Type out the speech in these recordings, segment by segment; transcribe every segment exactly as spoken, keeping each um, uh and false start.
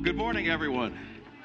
Good morning, everyone.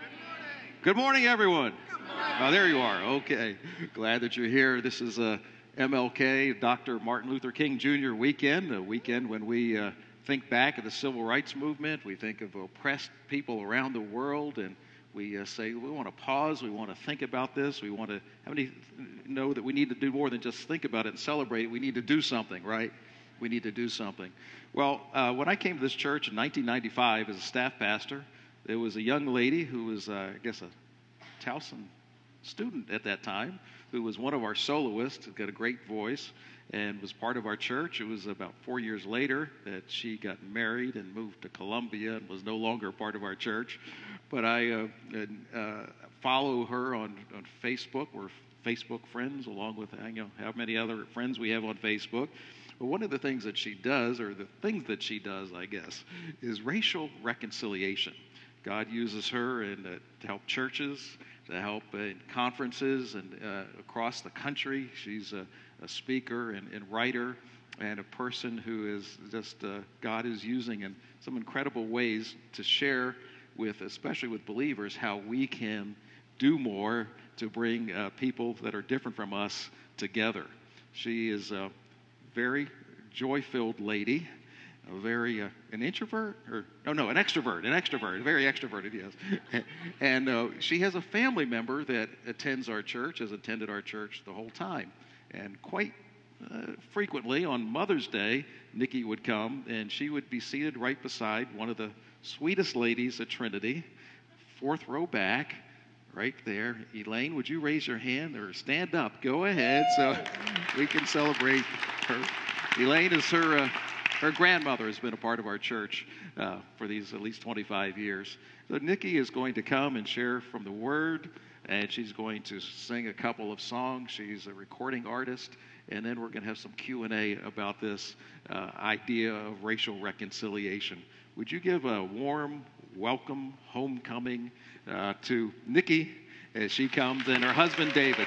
Good morning, everyone. Oh, there you are. Okay. Glad that you're here. This is a M L K, Doctor Martin Luther King Junior weekend, a weekend when we uh, think back at the civil rights movement. We think of oppressed people around the world, and we uh, say we want to pause. We want to think about this. We want to how many know that we need to do more than just think about it and celebrate it. We need to do something, right? We need to do something. Well, uh, when I came to this church in nineteen ninety-five as a staff pastor, there was a young lady who was, uh, I guess, a Towson student at that time, who was one of our soloists, got a great voice, and was part of our church. It was about four years later that she got married and moved to Columbia and was no longer a part of our church. But I uh, uh, follow her on, on Facebook. We're Facebook friends, along with you know, how many other friends we have on Facebook. But one of the things that she does, or the things that she does, I guess, is racial reconciliation. God uses her in, uh, to help churches, to help in conferences and uh, across the country. She's a, a speaker and, and writer and a person who is just, uh, God is using in some incredible ways to share with, especially with believers, how we can do more to bring uh, people that are different from us together. She is a very joy-filled lady. A very, uh, an introvert, or, no, no, an extrovert, an extrovert, very extroverted, yes. And uh, she has a family member that attends our church, has attended our church the whole time. And quite uh, frequently on Mother's Day, Nikki would come, and she would be seated right beside one of the sweetest ladies at Trinity, fourth row back, right there. Elaine, would you raise your hand, or stand up? Go ahead, so we can celebrate her. Elaine is her... Uh, Her grandmother has been a part of our church uh, for these at least twenty-five years. So Nikki is going to come and share from the Word, and she's going to sing a couple of songs. She's a recording artist, and then we're going to have some Q and A about this uh, idea of racial reconciliation. Would you give a warm welcome, homecoming uh, to Nikki as she comes, and her husband, David.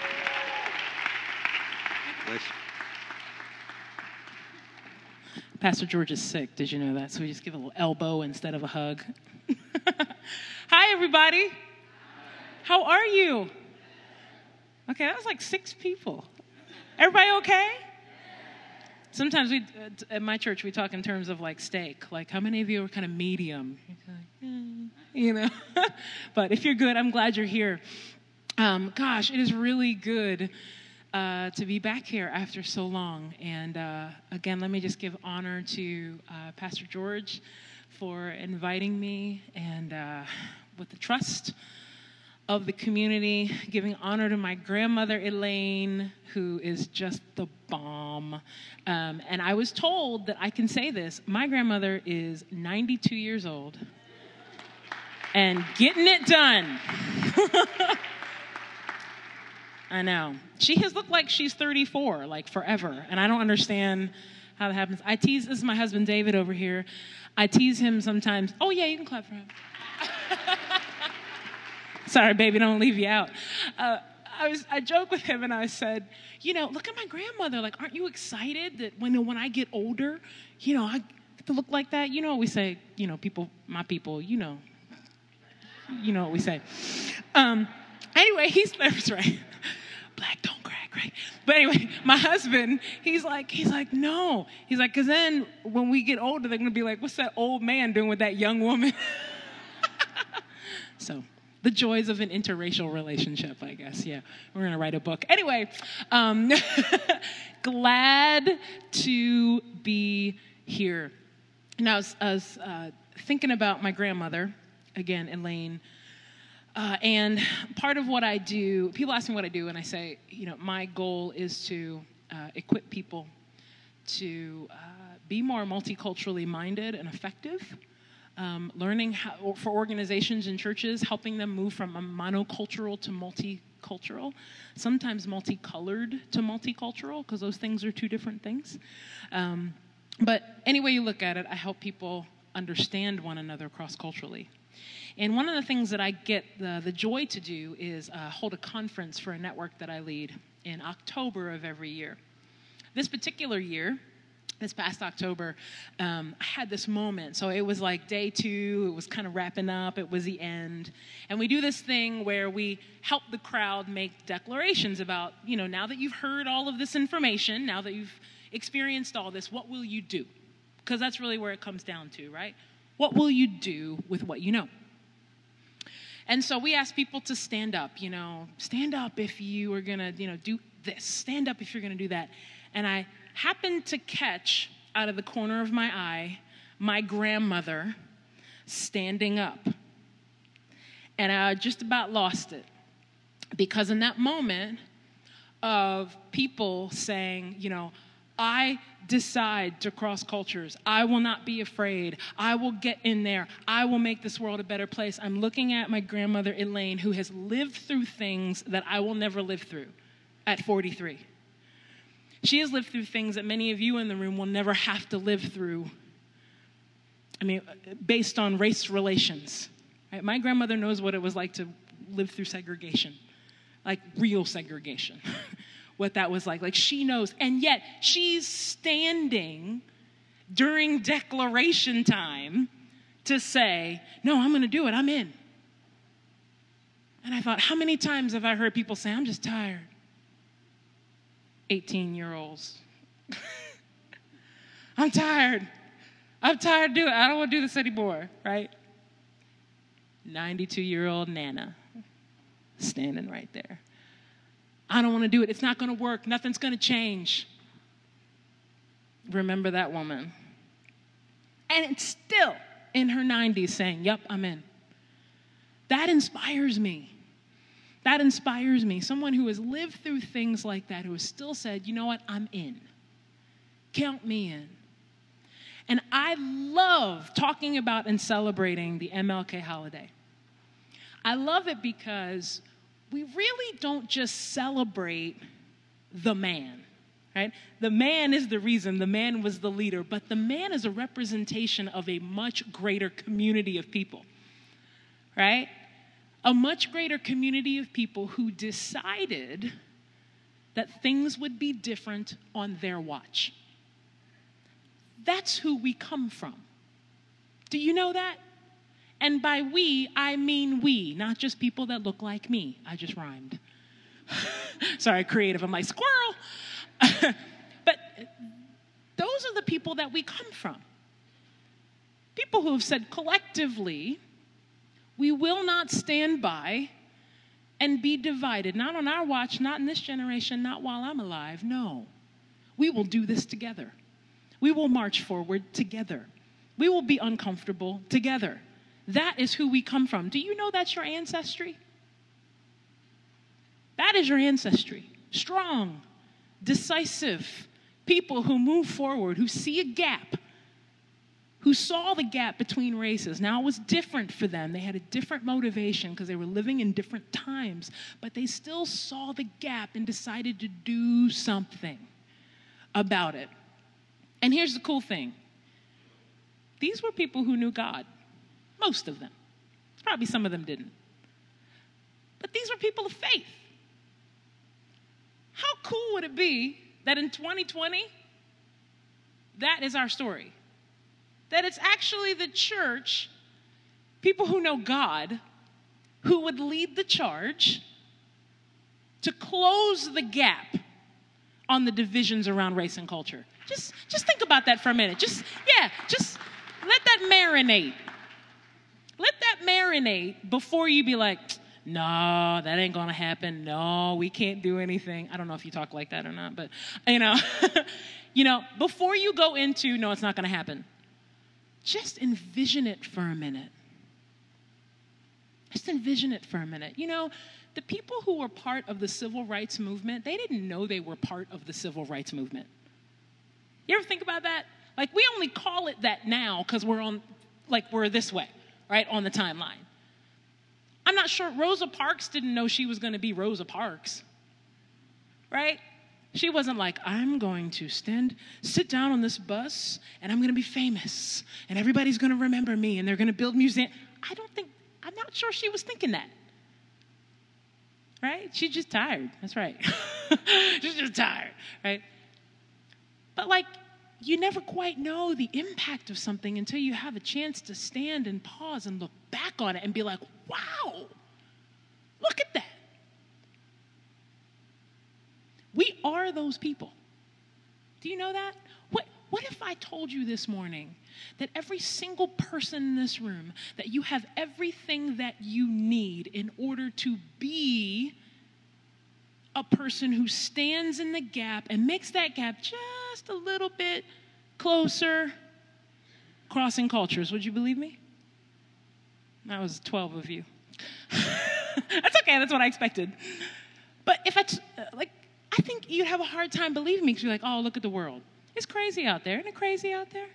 Bless you. Pastor George is sick. Did you know that? So we just give a little elbow instead of a hug. Hi, everybody. How are you? Okay, that was like six people. Everybody okay? Sometimes we, at my church, we talk in terms of like steak. Like, how many of you are kind of medium? You know? But if you're good, I'm glad you're here. Um, gosh, it is really good Uh, to be back here after so long. And uh, again, let me just give honor to uh, Pastor George for inviting me, and uh, with the trust of the community, giving honor to my grandmother, Elaine, who is just the bomb. Um, and I was told that I can say this. My grandmother is ninety-two years old and getting it done. I know. She has looked like she's thirty-four, like forever, and I don't understand how that happens. I tease, this is my husband, David, over here. I tease him sometimes. Oh, yeah, you can clap for him. Sorry, baby, don't leave you out. Uh, I was, I joke with him, and I said, you know, look at my grandmother. Like, aren't you excited that when, when I get older, you know, I get to look like that? You know, we say, you know, people, my people, you know, you know what we say. Um, anyway, he's, that's right. Black don't crack, right? But anyway, my husband, he's like, he's like, no. He's like, because then when we get older, they're going to be like, what's that old man doing with that young woman? So the joys of an interracial relationship, I guess. Yeah, we're going to write a book. Anyway, um, glad to be here. And I was, I was uh, thinking about my grandmother, again, Elaine. Uh, and part of what I do, people ask me what I do, and I say, you know, my goal is to uh, equip people to uh, be more multiculturally minded and effective, um, learning how, for organizations and churches, helping them move from a monocultural to multicultural, sometimes multicolored to multicultural, because those things are two different things. Um, but any way you look at it, I help people understand one another cross-culturally. And one of the things that I get the, the joy to do is uh, hold a conference for a network that I lead in October of every year. This particular year, this past October, um, I had this moment. So it was like day two. It was kind of wrapping up. It was the end. And we do this thing where we help the crowd make declarations about, you know, now that you've heard all of this information, now that you've experienced all this, what will you do? Because that's really where it comes down to, right? What will you do with what you know? And so we ask people to stand up, you know, stand up if you are going to, you know, do this. Stand up if you're going to do that. And I happened to catch out of the corner of my eye my grandmother standing up. And I just about lost it. Because in that moment of people saying, you know, I decide to cross cultures. I will not be afraid. I will get in there. I will make this world a better place. I'm looking at my grandmother, Elaine, who has lived through things that I will never live through at forty-three. She has lived through things that many of you in the room will never have to live through. I mean, based on race relations. Right? My grandmother knows what it was like to live through segregation, like real segregation. What that was like. Like she knows. And yet she's standing during declaration time to say, no, I'm going to do it. I'm in. And I thought, how many times have I heard people say, I'm just tired? eighteen-year-olds. I'm tired. I'm tired of doing it. I don't want to do this anymore, right? ninety-two-year-old Nana standing right there. I don't want to do it. It's not going to work. Nothing's going to change. Remember that woman. And it's still in her nineties saying, yep, I'm in. That inspires me. That inspires me. Someone who has lived through things like that, who has still said, you know what, I'm in. Count me in. And I love talking about and celebrating the M L K holiday. I love it because we really don't just celebrate the man, right? The man is the reason, the man was the leader, but the man is a representation of a much greater community of people, right? A much greater community of people who decided that things would be different on their watch. That's who we come from. Do you know that? And by we, I mean we, not just people that look like me. I just rhymed. Sorry, creative. I'm like, squirrel. But those are the people that we come from. People who have said collectively, we will not stand by and be divided. Not on our watch, not in this generation, not while I'm alive. No. We will do this together. We will march forward together. We will be uncomfortable together. That is who we come from. Do you know that's your ancestry? That is your ancestry. Strong, decisive people who move forward, who see a gap, who saw the gap between races. Now it was different for them. They had a different motivation because they were living in different times, but they still saw the gap and decided to do something about it. And here's the cool thing. These were people who knew God. Most of them. Probably some of them didn't. But these were people of faith. How cool would it be that in twenty twenty, that is our story? That it's actually the church, people who know God, who would lead the charge to close the gap on the divisions around race and culture. Just, just think about that for a minute. Just, yeah, just let that marinate. Let that marinate before you be like, no, that ain't going to happen. No, we can't do anything. I don't know if you talk like that or not, but, you know, you know, before you go into, no, it's not going to happen, just envision it for a minute. Just envision it for a minute. You know, the people who were part of the civil rights movement, they didn't know they were part of the civil rights movement. You ever think about that? Like, we only call it that now because we're on, like, we're this way, right, on the timeline. I'm not sure. Rosa Parks didn't know she was going to be Rosa Parks, right? She wasn't like, I'm going to stand, sit down on this bus, and I'm going to be famous, and everybody's going to remember me, and they're going to build museums. I don't think, I'm not sure she was thinking that, right? She's just tired. That's right. She's just tired, right? But like, you never quite know the impact of something until you have a chance to stand and pause and look back on it and be like, wow, look at that. We are those people. Do you know that? What, what if I told you this morning that every single person in this room, that you have everything that you need in order to be a person who stands in the gap and makes that gap just a little bit closer, crossing cultures? Would you believe me? That was twelve of you. That's okay. That's what I expected. But if I, t- like, I think you'd have a hard time believing me because you're like, oh, look at the world. It's crazy out there. Isn't it crazy out there?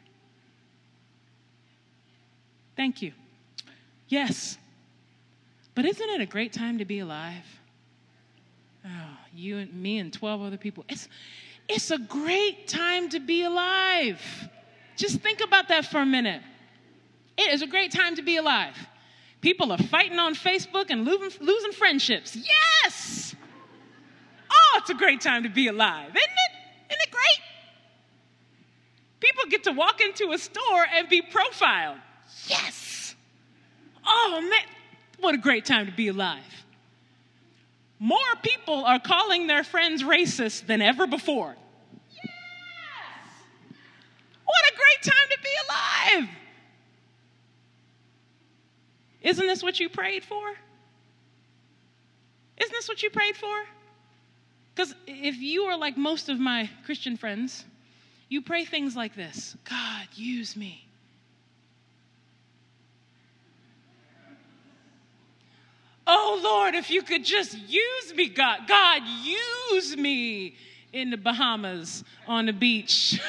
Thank you. Yes. But isn't it a great time to be alive? Oh, you and me and twelve other people. It's, it's a great time to be alive. Just think about that for a minute. It is a great time to be alive. People are fighting on Facebook and losing, losing friendships. Yes! Oh, it's a great time to be alive, isn't it? Isn't it great? People get to walk into a store and be profiled. Yes! Oh, man, what a great time to be alive. More people are calling their friends racist than ever before. Yes! What a great time to be alive. Isn't this what you prayed for? Isn't this what you prayed for? Because if you are like most of my Christian friends, you pray things like this: God, use me. Oh, Lord, if you could just use me, God. God, use me in the Bahamas on the beach.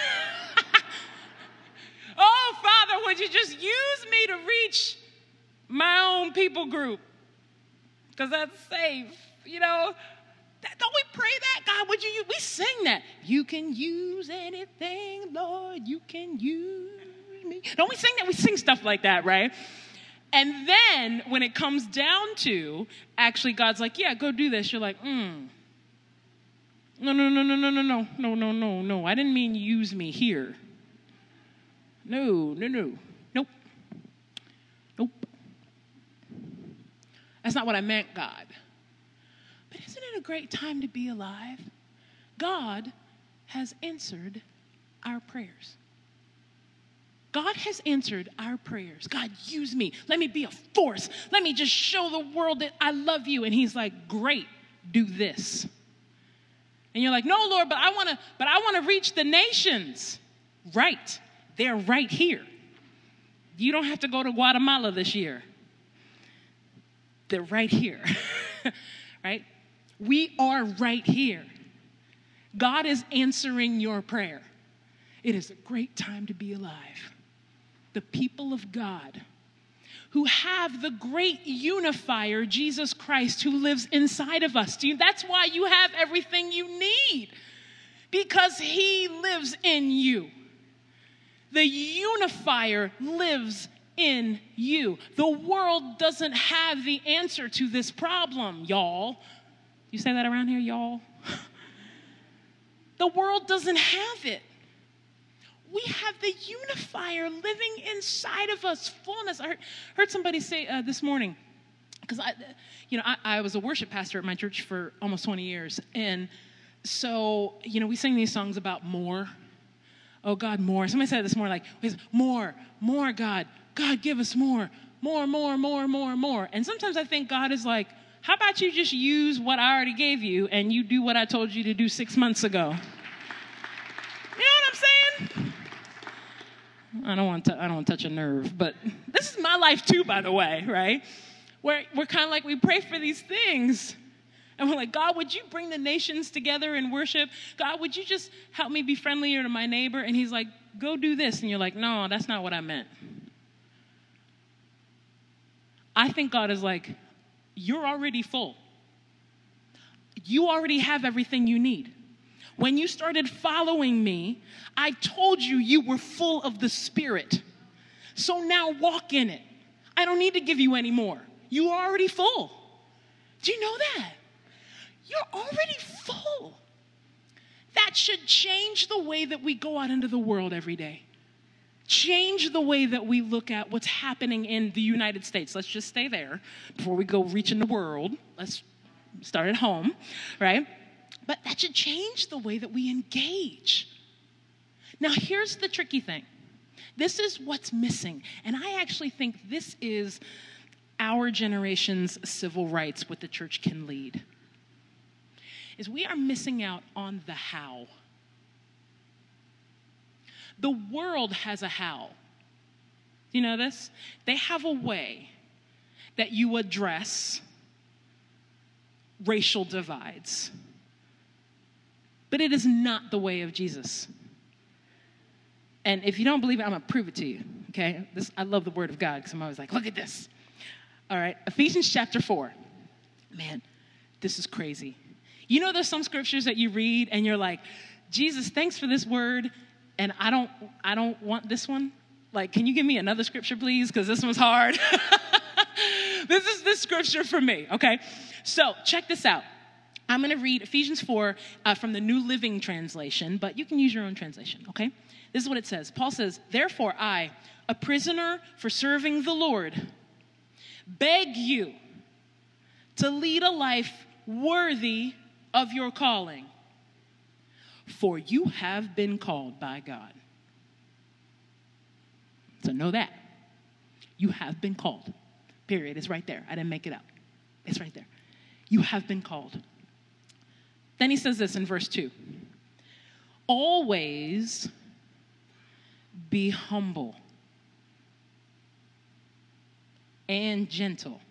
Oh, Father, would you just use me to reach my own people group? Because that's safe, you know. Don't we pray that? God, would you, we sing that. You can use anything, Lord, you can use me. Don't we sing that? We sing stuff like that, right? And then when it comes down to, actually God's like, yeah, go do this. You're like, mm. No, no, no, no, no, no, no, no, no, no, no. I didn't mean use me here. No, no, no. Nope. Nope. That's not what I meant, God. But isn't it a great time to be alive? God has answered our prayers. God has answered our prayers. God, use me. Let me be a force. Let me just show the world that I love you. And he's like, great, do this. And you're like, no, Lord, but I want to, but I want to reach the nations. Right. They're right here. You don't have to go to Guatemala this year. They're right here. Right? We are right here. God is answering your prayer. It is a great time to be alive. The people of God who have the great unifier, Jesus Christ, who lives inside of us. That's why you have everything you need, because he lives in you. The unifier lives in you. The world doesn't have the answer to this problem, y'all. You say that around here, y'all? The world doesn't have it. We have the unifier living inside of us, fullness. I heard, heard somebody say uh, this morning, because I, you know, I, I was a worship pastor at my church for almost twenty years, and so, you know, we sing these songs about more. Oh, God, more. Somebody said this morning, like, more, more, God. God, give us more, more, more, more, more, more. And sometimes I think God is like, how about you just use what I already gave you and you do what I told you to do six months ago? You know what I'm saying? I don't want to, I don't want to touch a nerve, but this is my life too, by the way, right? Where we're kind of like, we pray for these things. And we're like, God, would you bring the nations together in worship? God, would you just help me be friendlier to my neighbor? And he's like, go do this. And you're like, no, that's not what I meant. I think God is like, you're already full. You already have everything you need. When you started following me, I told you you were full of the Spirit. So now walk in it. I don't need to give you any more. You are already full. Do you know that? You're already full. that should change the way that we go out into the world every day. Change the way that we look at what's happening in the United States. Let's just stay there before we go reach in the world. Let's start at home, right? But that should change the way that we engage. Now, here's the tricky thing. This is what's missing. And I actually think this is our generation's civil rights, what the church can lead. Is we are missing out on the how. The world has a how. You know this? They have a way that you address racial divides. But it is not the way of Jesus. And if you don't believe it, I'm going to prove it to you, okay? This, I love the word of God because I'm always like, look at this. All right, Ephesians chapter four. Man, this is crazy. You know there's some scriptures that you read and you're like, Jesus, thanks for this word, and I don't I don't want this one. Like, can you give me another scripture, please? Because this one's hard. This is the scripture for me, okay? So check this out. I'm going to read Ephesians four uh, from the New Living Translation, but you can use your own translation, okay? This is what it says. Paul says, therefore I, a prisoner for serving the Lord, beg you to lead a life worthy of your calling, for you have been called by God. So know that. You have been called. Period. It's right there. I didn't make it up. It's right there. You have been called. Then he says this in verse two. Always be humble and gentle.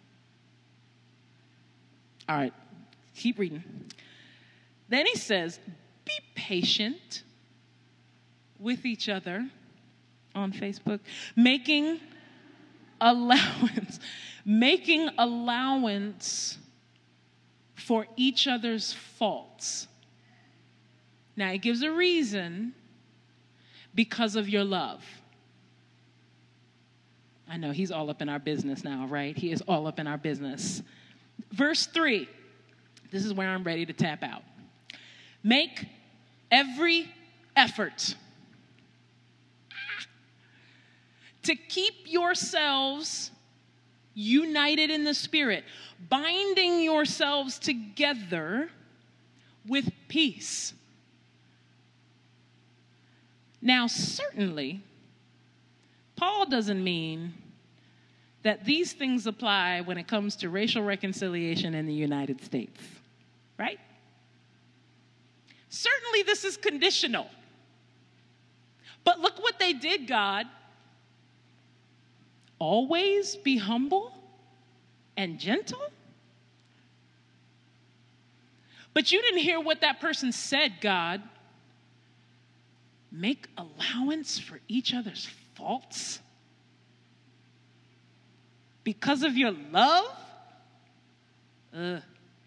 All right, keep reading. Then he says, be patient with each other on Facebook, making allowance, making allowance for each other's faults. Now, it gives a reason, because of your love. I know he's all up in our business now, right? He is all up in our business. Verse three, this is where I'm ready to tap out. Make every effort to keep yourselves united in the Spirit, binding yourselves together with peace. Now, certainly, Paul doesn't mean that these things apply when it comes to racial reconciliation in the United States, right? Certainly, this is conditional. But look what they did, God. Always be humble and gentle. But you didn't hear what that person said, God. Make allowance for each other's faults because of your love? Ugh.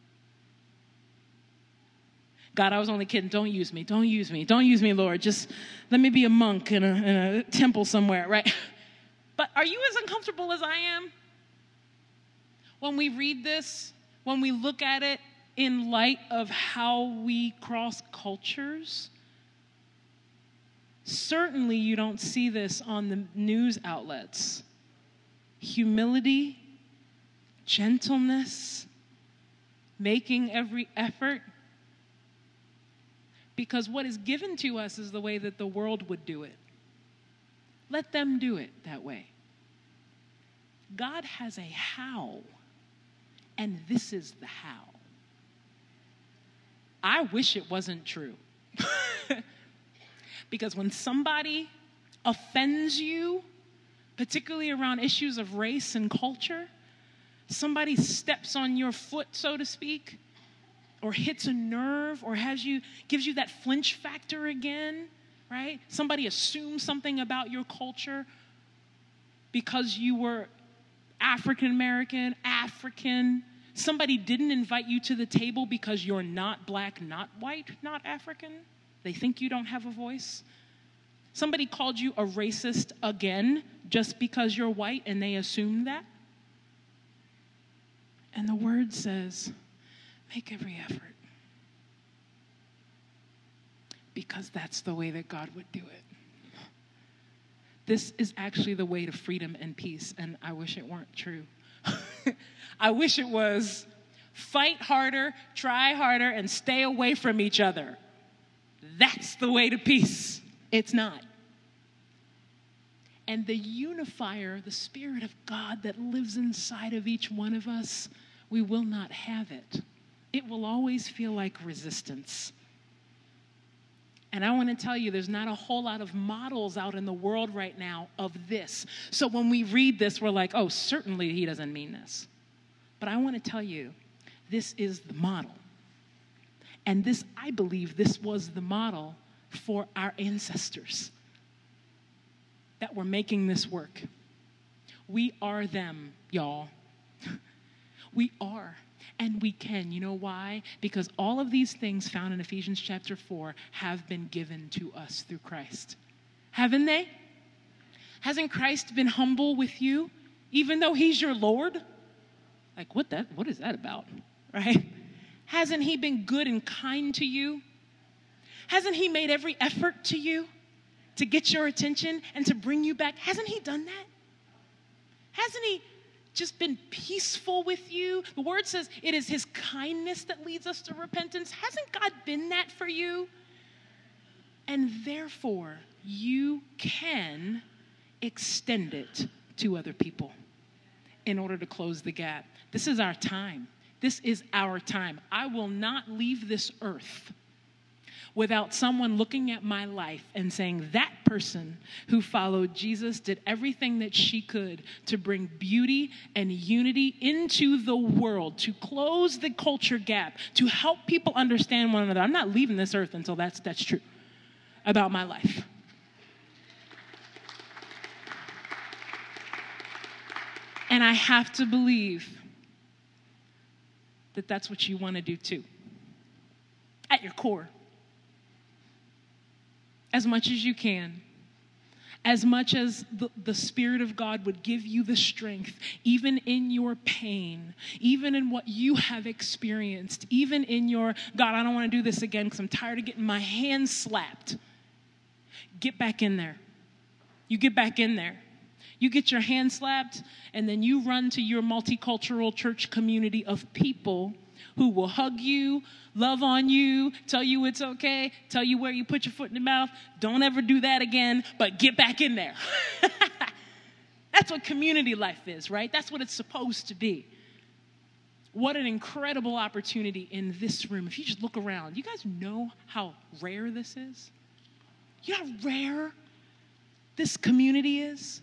God, I was only kidding. Don't use me. Don't use me. Don't use me, Lord. Just let me be a monk in a, in a temple somewhere, right? But are you as uncomfortable as I am? When we read this, when we look at it in light of how we cross cultures? Certainly you don't see this on the news outlets. Humility, gentleness, making every effort. Because what is given to us is the way that the world would do it. Let them do it that way. God has a how, and this is the how. I wish it wasn't true. Because when somebody offends you, particularly around issues of race and culture, somebody steps on your foot, so to speak, or hits a nerve, or has you gives you that flinch factor again, right? Somebody assumes something about your culture because you were African American, African. Somebody didn't invite you to the table because you're not black, not white, not African. They think you don't have a voice. Somebody called you a racist again just because you're white, and they assume that. And the word says, make every effort. because that's the way that God would do it. This is actually the way to freedom and peace, and I wish it weren't true. I wish it was fight harder, try harder, and stay away from each other. That's the way to peace. It's not. And the unifier, the Spirit of God that lives inside of each one of us, we will not have it. It will always feel like resistance. And I want to tell you, there's not a whole lot of models out in the world right now of this. So when we read this, we're like, oh, certainly he doesn't mean this. But I want to tell you, this is the model. And this, I believe, this was the model for our ancestors that were making this work. We are them, y'all. We are. And we can. You know why? Because all of these things found in Ephesians chapter four have been given to us through Christ. Haven't they? Hasn't Christ been humble with you, even though he's your Lord? Like, what that? What is that about? Right? Hasn't he been good and kind to you? Hasn't he made every effort to you to get your attention and to bring you back? Hasn't he done that? Hasn't he just been peaceful with you? The word says it is his kindness that leads us to repentance. Hasn't God been that for you? And therefore, you can extend it to other people in order to close the gap. This is our time. This is our time. I will not leave this earth without someone looking at my life and saying, that person who followed Jesus did everything that she could to bring beauty and unity into the world, to close the culture gap, to help people understand one another. I'm not leaving this earth until that's, that's true about my life. And I have to believe that that's what you want to do too, at your core. As much as you can, as much as the, the Spirit of God would give you the strength, even in your pain, even in what you have experienced, even in your, God, I don't want to do this again because I'm tired of getting my hands slapped. Get back in there. You get back in there. You get your hand slapped, and then you run to your multicultural church community of people who will hug you, love on you, tell you it's okay, tell you where you put your foot in the mouth. Don't ever do that again, but get back in there. That's what community life is, right? That's what it's supposed to be. What an incredible opportunity in this room. If you just look around, you guys know how rare this is? You know how rare this community is?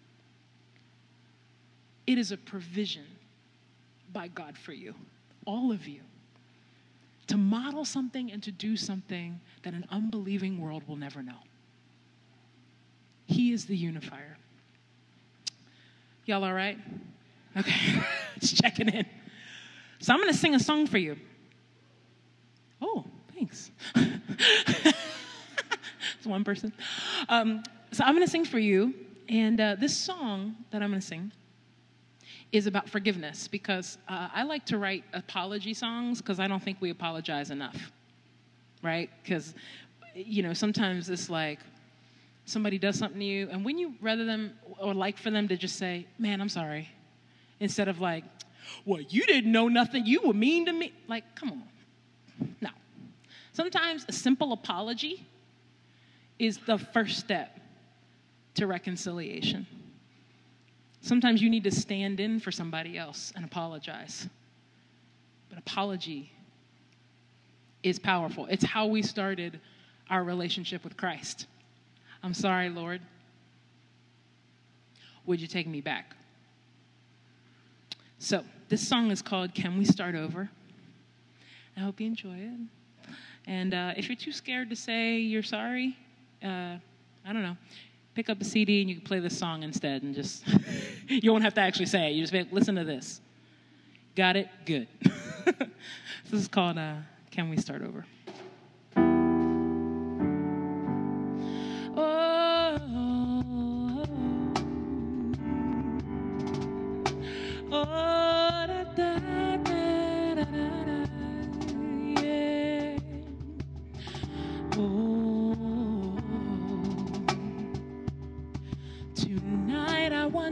It is a provision by God for you, all of you, to model something and to do something that an unbelieving world will never know. He is the unifier. Y'all all right? Okay, just checking in. So I'm going to sing a song for you. Oh, thanks. It's one person. Um, so I'm going to sing for you, and uh, this song that I'm going to sing is about forgiveness, because uh, I like to write apology songs because I don't think we apologize enough, right? Because, you know, sometimes it's like somebody does something to you, and when you rather them or like for them to just say, man, I'm sorry, instead of like, well, you didn't know nothing, you were mean to me. Like, come on. No. Sometimes a simple apology is the first step to reconciliation. Sometimes you need to stand in for somebody else and apologize. But apology is powerful. It's how we started our relationship with Christ. I'm sorry, Lord. Would you take me back? So this song is called Can We Start Over? I hope you enjoy it. And uh, if you're too scared to say you're sorry, uh, I don't know. Pick up a C D and you can play this song instead, and just, you won't have to actually say it. You just be, listen to this. Got it? Good. This is called uh, Can We Start Over? Oh, oh, oh, da, da, da, da, da, yeah. Oh.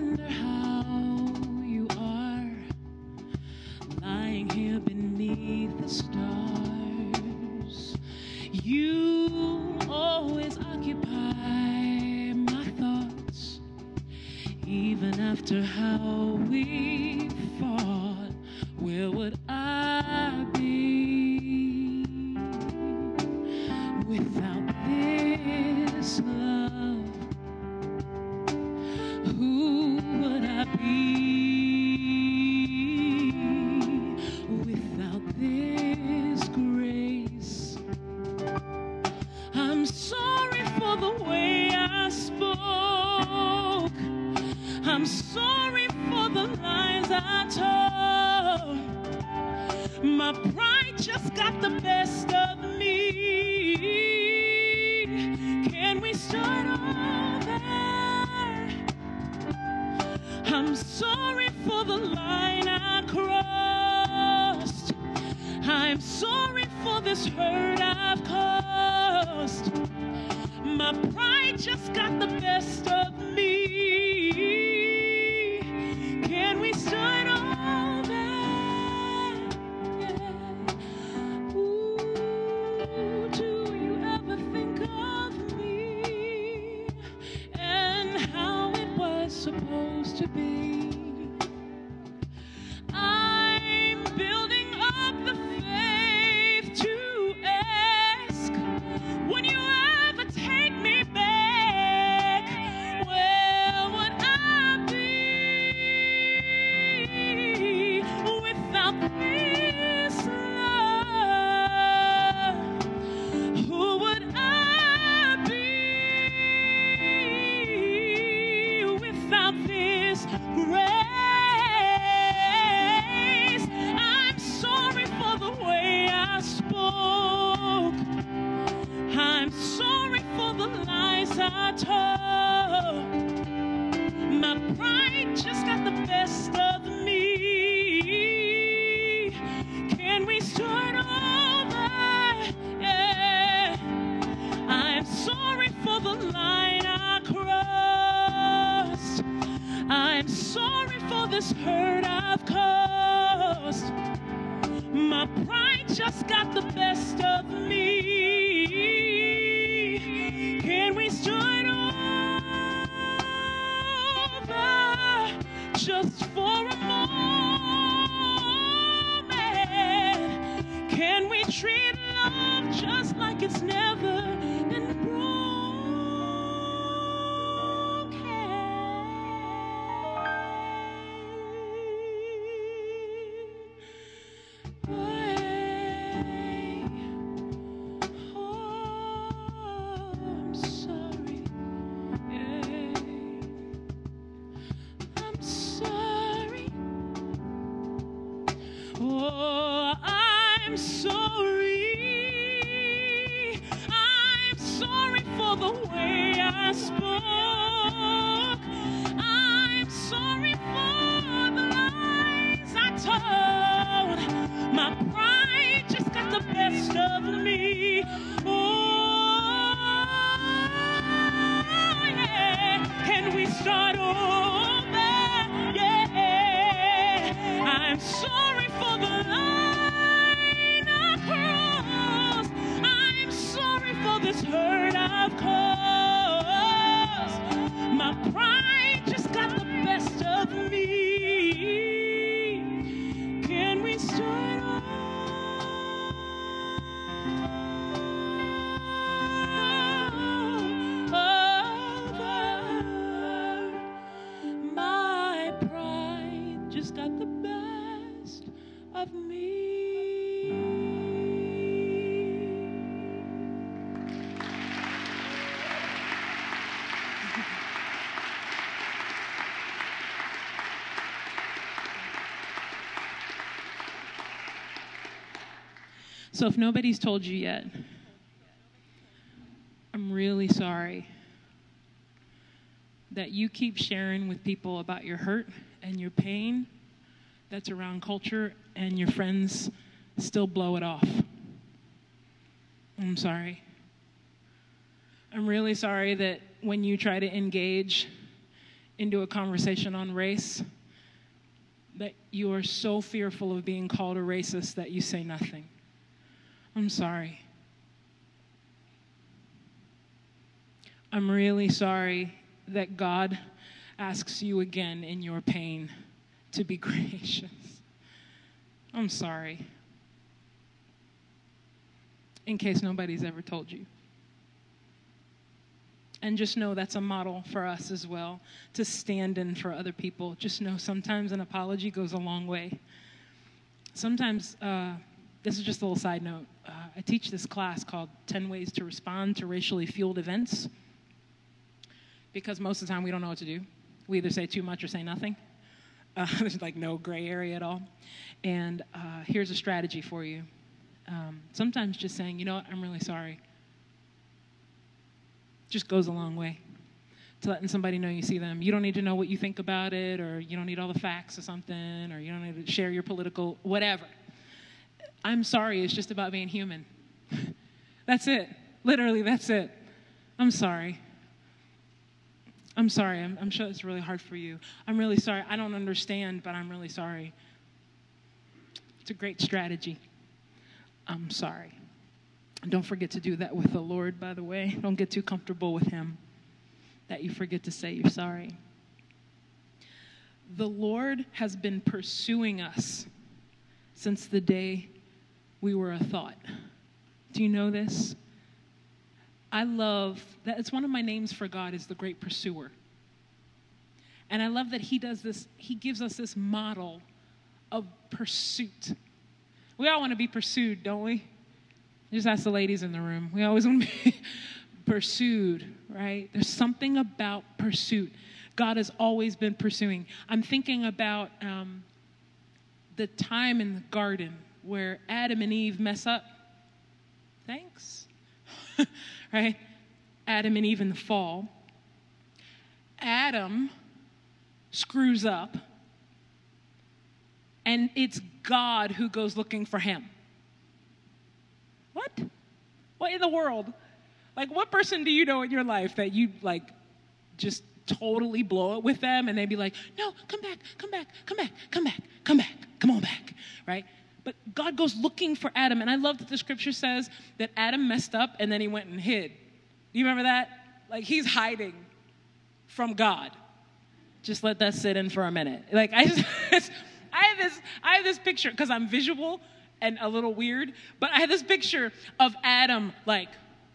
wonder how you are lying here beneath the stars. You always occupy my thoughts, even after how we fought. Where would I be without this love? Who would I be without this grace? I'm sorry for the way I spoke. I'm sorry for the lies I told. My pride just got the best of me. Can we start over? I'm sorry for the line I crossed. I'm sorry for this hurt I've caused. My pride just got the best of me. Can we start over? Yeah. Ooh, do you ever think of me and how it was supposed to be? I'm building up the faith to ask, would you ever take me back? Where would I be without this love? Who would I be without this grace? I'm sorry for the way I spoke. I'm sorry for the lies I told. My pride just got the best of me. Can we start over? Yeah. I'm sorry for the line I crossed. I'm sorry for this hurt I've caused. My pride just got the best of me. Can we start over just for a moment? Can we treat love just like it's never been Oh, I'm sorry. I'm sorry for the way I spoke. I'm sorry for the lies I told. My pride just got the best of me. Oh, yeah. Can we start over? Yeah. I'm sorry for the line I crossed. I'm sorry for this hurt I've caused. My pride just got the best of me. Can we start over? My pride just got the best of me. So if nobody's told you yet, I'm really sorry that you keep sharing with people about your hurt and your pain that's around culture, and your friends still blow it off. I'm sorry. I'm really sorry that when you try to engage into a conversation on race, that you are so fearful of being called a racist that you say nothing. I'm sorry. I'm really sorry that God asks you again in your pain to be gracious. I'm sorry. In case nobody's ever told you. And just know that's a model for us as well, to stand in for other people. Just know sometimes an apology goes a long way. Sometimes, uh, this is just a little side note, uh, I teach this class called ten ways to Respond to Racially Fueled Events, because most of the time we don't know what to do. We either say too much or say nothing. Uh, there's like no gray area at all. And uh, here's a strategy for you. Um, sometimes just saying, you know what, I'm really sorry, just goes a long way to letting somebody know you see them. You don't need to know what you think about it, or you don't need all the facts or something, or you don't need to share your political whatever. I'm sorry is just about being human. That's it. Literally, that's it. I'm sorry. I'm sorry. I'm, I'm sure it's really hard for you. I'm really sorry. I don't understand, but I'm really sorry. It's a great strategy. I'm sorry. And don't forget to do that with the Lord, by the way. Don't get too comfortable with him that you forget to say you're sorry. The Lord has been pursuing us since the day we were a thought. Do you know this? I love that. It's one of my names for God is the great pursuer. And I love that he does this, he gives us this model of pursuit. We all want to be pursued, don't we? Just ask the ladies in the room. We always want to be pursued, right? There's something about pursuit. God has always been pursuing. I'm thinking about um, the time in the garden where Adam and Eve mess up. Thanks. Right? Adam and Eve in the fall. Adam screws up, and it's God who goes looking for him. What? What in the world? Like, what person do you know in your life that you, like, just totally blow it with them, and they'd be like, no, come back, come back, come back, come back, come back, come on back, right? But God goes looking for Adam, and I love that the scripture says that Adam messed up, and then he went and hid. Do you remember that? Like, he's hiding from God. Just let that sit in for a minute. Like, I just, I have this, I have this picture, because I'm visual and a little weird, but I have this picture of Adam, like,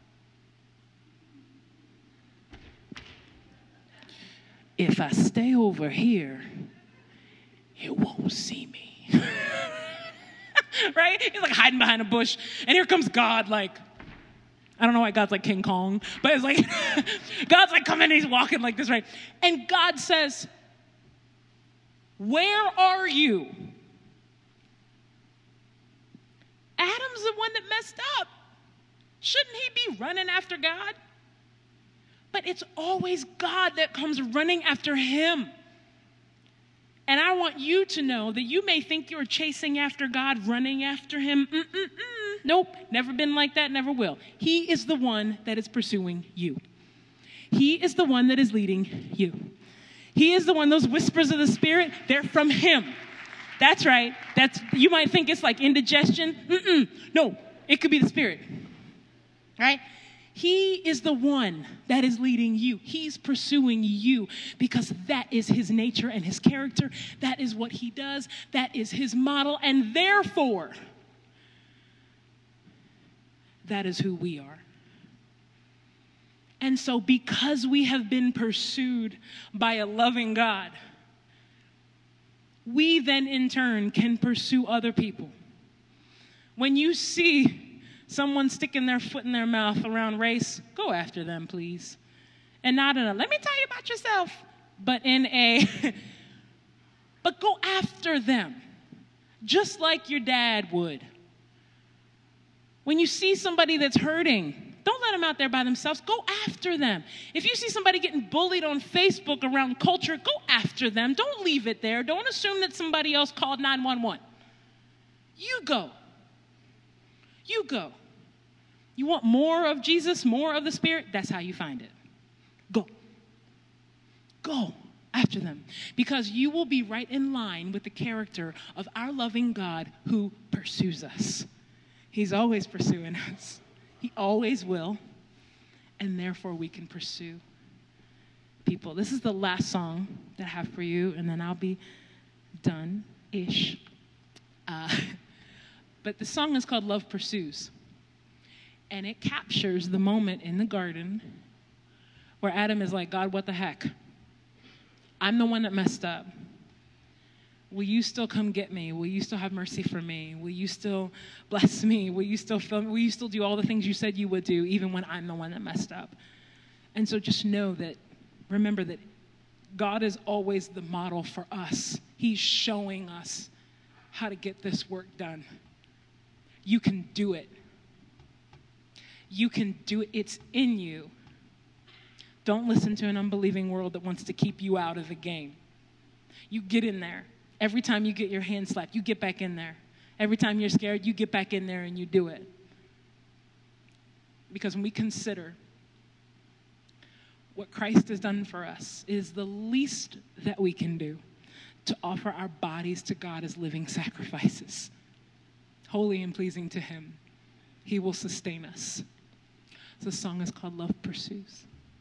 if I stay over here, it won't see me. Right? He's like hiding behind a bush, and here comes God, like, I don't know why God's like King Kong, but it's like, God's like coming, and he's walking like this, right? And God says, where are you? Adam's the one that messed up. Shouldn't he be running after God? But it's always God that comes running after him. And I want you to know that you may think you're chasing after God, running after him. Mm-mm-mm. Nope, never been like that, never will. He is the one that is pursuing you. He is the one that is leading you. He is the one, those whispers of the Spirit, they're from him. That's right. That's, you might think it's like indigestion. Mm-mm. No, it could be the Spirit. Right? He is the one that is leading you. He's pursuing you because that is his nature and his character. That is what he does. That is his model. And therefore, that is who we are. And so because we have been pursued by a loving God, we then in turn can pursue other people. When you see someone sticking their foot in their mouth around race, go after them, please. And not in a, let me tell you about yourself, but in a, but go after them, just like your dad would. When you see somebody that's hurting, don't let them out there by themselves. Go after them. If you see somebody getting bullied on Facebook around culture, go after them. Don't leave it there. Don't assume that somebody else called nine one one. You go. You go. You want more of Jesus, more of the Spirit? That's how you find it. Go. Go after them, because you will be right in line with the character of our loving God who pursues us. He's always pursuing us. He always will, and therefore we can pursue people. This is the last song that I have for you, and then I'll be done-ish. Uh, but the song is called Love Pursues, and it captures the moment in the garden where Adam is like, God, what the heck? I'm the one that messed up. Will you still come get me? Will you still have mercy for me? Will you still bless me? Will you still fill me? Will you still do all the things you said you would do, even when I'm the one that messed up? And so just know that, remember that God is always the model for us. He's showing us how to get this work done. You can do it. You can do it. It's in you. Don't listen to an unbelieving world that wants to keep you out of the game. You get in there. Every time you get your hand slapped, you get back in there. Every time you're scared, you get back in there and you do it. Because when we consider what Christ has done for us, it is the least that we can do to offer our bodies to God as living sacrifices, holy and pleasing to him. He will sustain us. The song is called Love Pursues.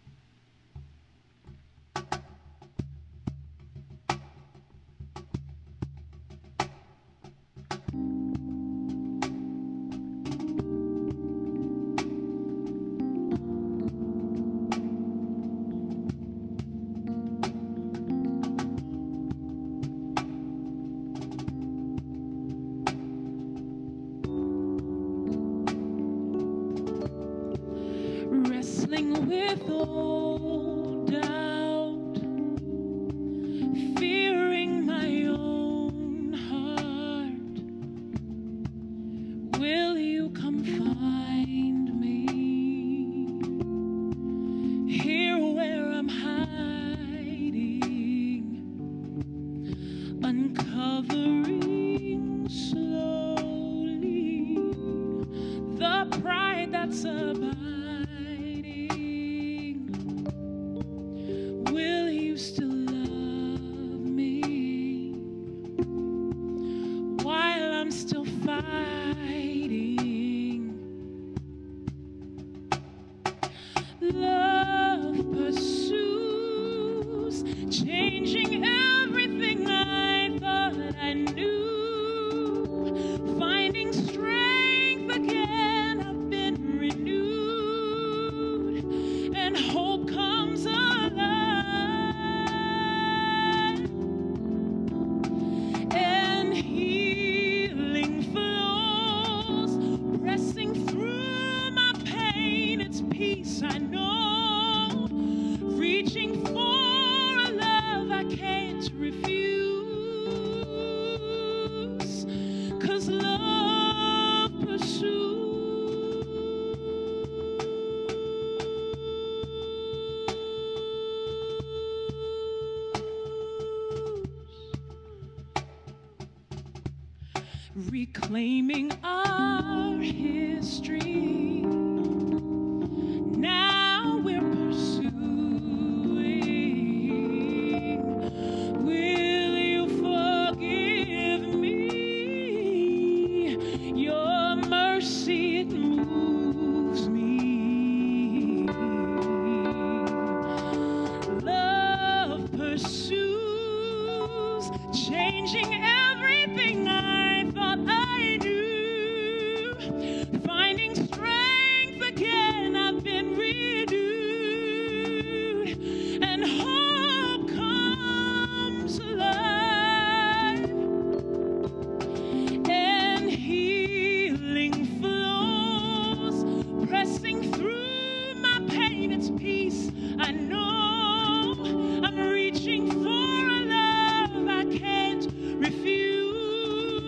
Wrestling with all doubt, fearing my own heart. Will you come find me here where I'm hiding, uncovering slowly the pride that's abiding? Love pursues, changing everything I thought I knew, finding strength again, I've been renewed, and hope comes alive, and healing flows, pressing through my pain, it's peace I know, reaching for a love I can't refuse, 'cause love pursues. Reclaiming our history, now we're pursuing. Will you forgive me? Your mercy, it moves me. Love pursues, changing everything I thought I knew, finding strength again, I've been renewed, and hope comes alive, and healing flows, pressing through my pain, it's peace I know, I'm reaching for a love I can't refuse.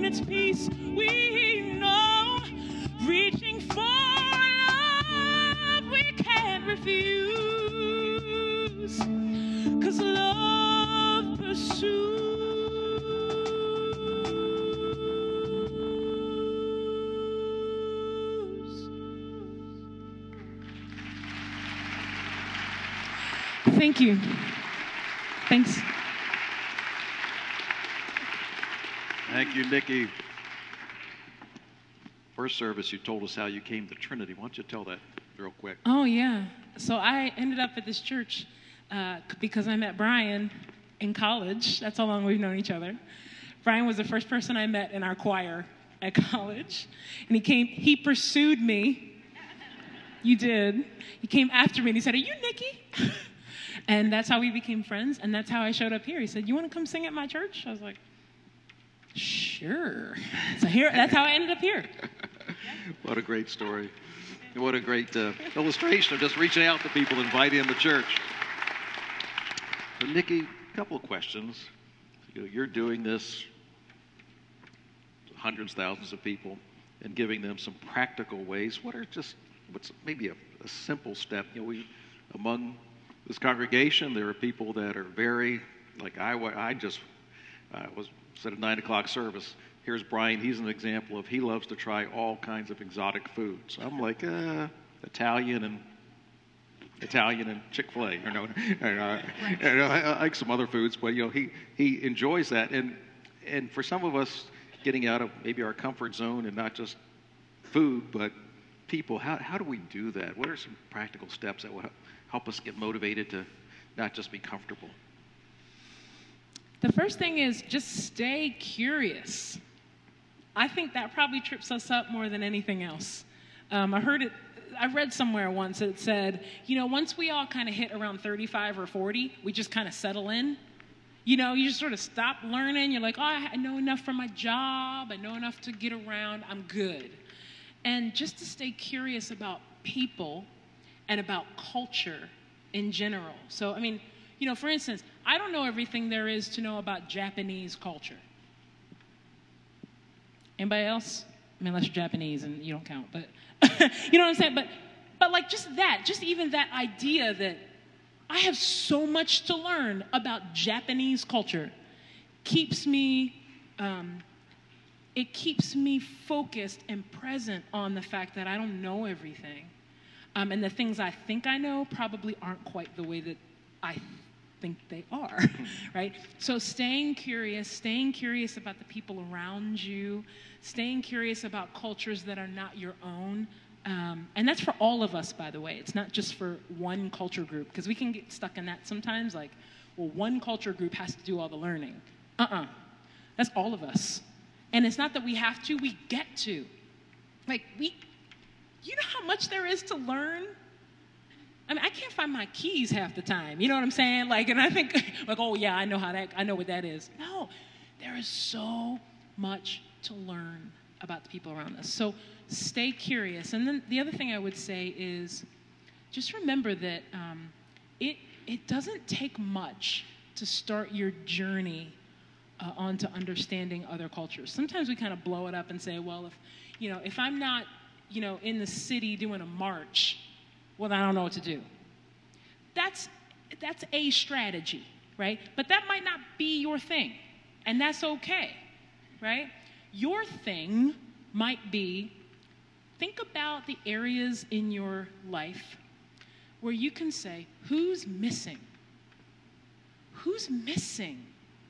gain its peace. We know, reaching for love we can't refuse, 'cause love pursues. Thank you. Thanks. Thank you, Nikki. First service, you told us how you came to Trinity. Why don't you tell that real quick? Oh, yeah. So I ended up at this church uh, because I met Brian in college. That's how long we've known each other. Brian was the first person I met in our choir at college. And he came, he pursued me. You did. He came after me and he said, "Are you Nikki?" And that's how we became friends. And that's how I showed up here. He said, "You want to come sing at my church?" I was like, sure. So here, that's how I ended up here. What a great story. What a great uh, illustration of just reaching out to people, inviting them to church. So, Nikki, a couple of questions. You know, you're doing this hundreds, thousands of people, and giving them some practical ways. What are just, what's maybe a, a simple step? You know, we, among this congregation, there are people that are very, like I, I just uh, was said at nine o'clock service. Here's Brian. He's an example of he loves to try all kinds of exotic foods. I'm like uh, Italian and Italian and Chick-fil-A. Or no, and, uh, and I, I like some other foods, but you know he he enjoys that. And and for some of us, getting out of maybe our comfort zone and not just food, but people. How how do we do that? What are some practical steps that will help us get motivated to not just be comfortable? The first thing is just stay curious. I think that probably trips us up more than anything else. Um, I heard it, I read somewhere once that it said, you know, once we all kind of hit around thirty-five or forty, we just kind of settle in. You know, you just sort of stop learning. You're like, oh, I know enough for my job. I know enough to get around. I'm good. And just to stay curious about people and about culture in general. So, I mean, you know, for instance, I don't know everything there is to know about Japanese culture. Anybody else? I mean, unless you're Japanese and you don't count, but you know what I'm saying? But, but like just that, just even that idea that I have so much to learn about Japanese culture keeps me, um, it keeps me focused and present on the fact that I don't know everything. Um, and the things I think I know probably aren't quite the way that I think they are, right? So staying curious, staying curious about the people around you, staying curious about cultures that are not your own. Um, and that's for all of us, by the way. It's not just for one culture group, because we can get stuck in that sometimes, like, well, one culture group has to do all the learning. Uh-uh. That's all of us. And it's not that we have to, we get to. Like, we, you know how much there is to learn? I mean, I can't find my keys half the time. You know what I'm saying? Like, and I think, like, oh, yeah, I know how that, I know what that is. No, there is so much to learn about the people around us. So stay curious. And then the other thing I would say is just remember that um, it, it doesn't take much to start your journey uh, onto understanding other cultures. Sometimes we kind of blow it up and say, well, if, you know, if I'm not, you know, in the city doing a march, well, I don't know what to do. That's, that's a strategy, right? But that might not be your thing, and that's okay, right? Your thing might be, think about the areas in your life where you can say, who's missing? Who's missing